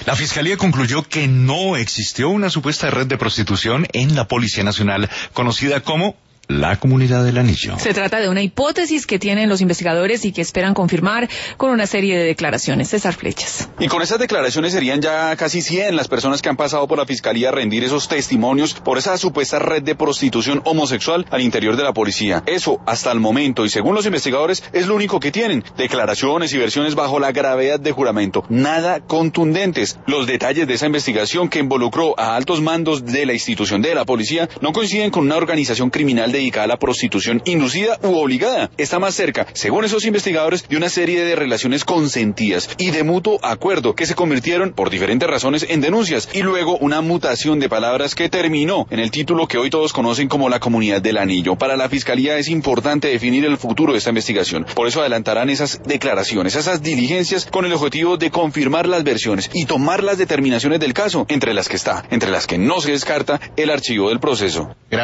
La Fiscalía concluyó que no existió una supuesta red de prostitución en la Policía Nacional, conocida como la Comunidad del Anillo. Se trata de una hipótesis que tienen los investigadores y que esperan confirmar con una serie de declaraciones. César Flechas. Y con esas declaraciones serían ya casi 100 las personas que han pasado por la Fiscalía a rendir esos testimonios por esa supuesta red de prostitución homosexual al interior de la policía. Eso, hasta el momento, y según los investigadores, es lo único que tienen. Declaraciones y versiones bajo la gravedad de juramento. Nada contundentes. Los detalles de esa investigación que involucró a altos mandos de la institución de la policía no coinciden con una organización criminal dedicada a la prostitución inducida u obligada. Está más cerca, según esos investigadores, de una serie de relaciones consentidas y de mutuo acuerdo que se convirtieron, por diferentes razones, en denuncias, y luego una mutación de palabras que terminó en el título que hoy todos conocen como la Comunidad del Anillo. Para la Fiscalía es importante definir el futuro de esta investigación. Por eso adelantarán esas declaraciones, esas diligencias, con el objetivo de confirmar las versiones y tomar las determinaciones del caso, entre las que no se descarta el archivo del proceso.